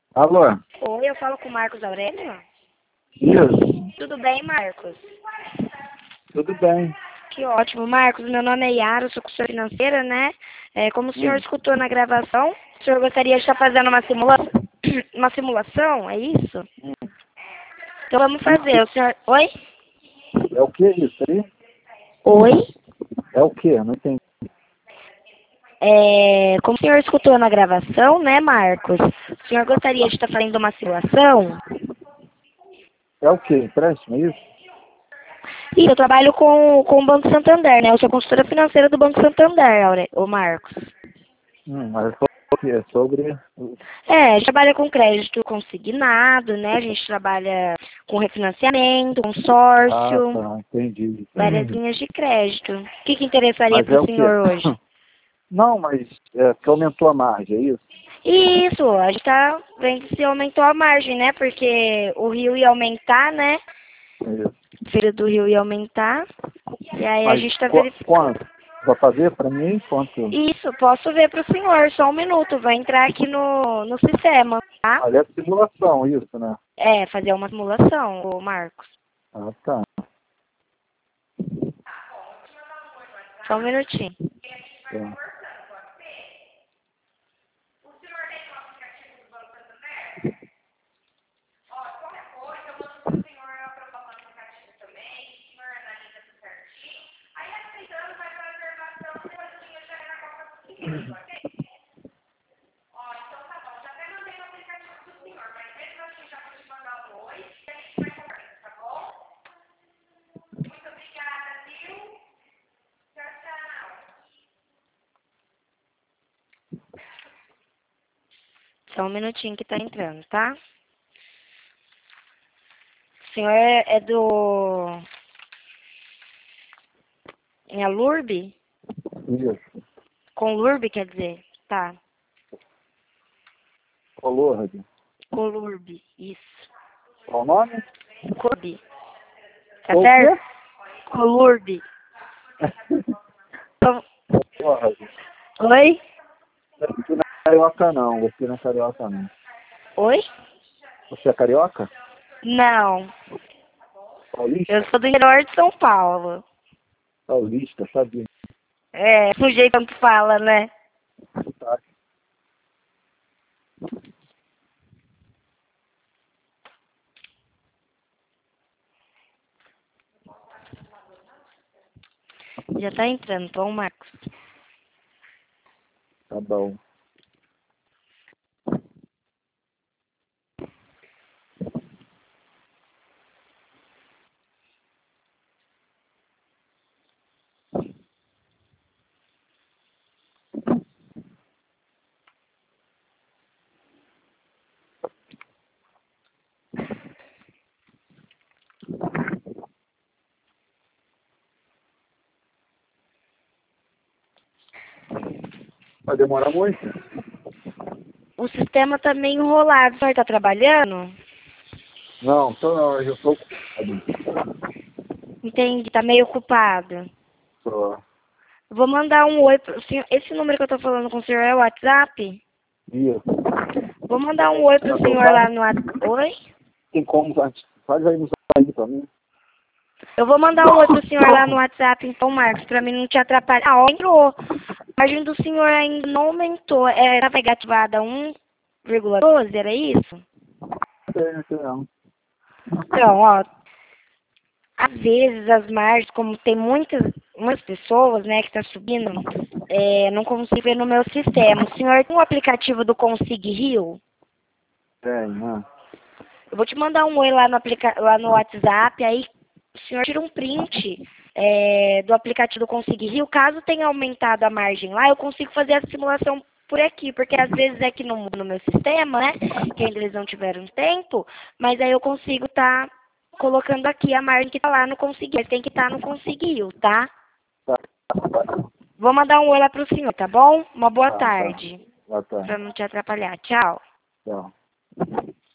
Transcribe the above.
Alô? Oi, eu falo com o Marcos Aurélio? Isso, Tudo bem, Marcos? tudo bem. Que ótimo, Marcos. Meu nome é Yara, eu sou consultora financeira, né? Como o senhor Hum, escutou na gravação, o senhor gostaria de estar fazendo uma uma simulação, é isso? hum. Então vamos fazer. O senhor... Oi? É o que isso aí? Oi? É o que? Não entendi. Como o senhor escutou na gravação, né, Marcos? O senhor gostaria de estar fazendo uma simulação? É o que? Empréstimo, é isso? E eu trabalho com o Banco Santander, né? Eu sou consultora financeira do Banco Santander, ô Marcos. Mas é sobre o quê? É sobre... A gente trabalha com crédito consignado, né? A gente trabalha com refinanciamento, Ah, consórcio, tá, entendi. várias linhas de crédito. O que interessaria Mas para é o o quê? senhor hoje? Não, mas é que aumentou a margem, é isso? Isso, a gente tá vendo se aumentou a margem, né? Porque o rio ia aumentar, né? É isso. O filho do rio ia aumentar. E aí a Mas gente tá verificando. quanto? Vai fazer para mim? Quanto? Isso, posso ver para o senhor, só um minuto. Vai entrar aqui no sistema, tá? Ali é simulação, isso, né? Fazer uma simulação, ô Marcos. Ah, tá. Só um minutinho. Tá. Só um minutinho que tá entrando, tá? O senhor é do... É Lurb? Isso. Com Lurb, quer dizer? Tá. Falou, Radinho. Colurb, isso. Qual o nome? Colurb. Tá Qual o quê? certo? Colurb. Então- Ó, Radinho. Oi? Aqui não é carioca não, você não é carioca não. Oi? Você é carioca? Não. Eu Paulista? sou do interior de São Paulo. Paulista, sabia? O jeito que fala, né? Tá. Já tá entrando, Tom Marcos. Tá bom. Vai demorar muito? O sistema tá meio enrolado. O senhor tá trabalhando? Não, tô não, eu tô ocupado. Entendi, tá meio ocupado. Tô. Vou mandar um oi pro senhor. Esse número que eu tô falando com o senhor é o WhatsApp? Isso. Vou mandar um oi pro Mas eu senhor lá faço, no WhatsApp. Oi? tem como, faz aí no aí pra mim. Eu vou mandar um oi pro senhor lá no WhatsApp, então, Marcos, pra mim não te atrapalhar. Ah, ó, entrou. A margem do senhor ainda não aumentou. Era negativada 1,12, era isso? Não tem não. Então, ó, às vezes as margens, como tem muitas pessoas, né, que tá subindo, não consigo ver no meu sistema. O senhor tem um aplicativo do Consig Rio? Tem, né? Eu vou te mandar um oi lá no WhatsApp, aí o senhor tira um print do aplicativo do Consig Rio. Caso tenha aumentado a margem lá, eu consigo fazer a simulação por aqui, porque às vezes é que não muda no meu sistema, né? Que ainda eles não tiveram tempo, mas aí eu consigo estar colocando aqui a margem que está lá no Consig. Mas tem que estar no Consig Rio, tá? Tá, tá, Vou mandar um oi lá pro senhor, tá bom? Uma boa tá, tá. tarde, Tá, tá. pra não te atrapalhar. Tchau. Tchau.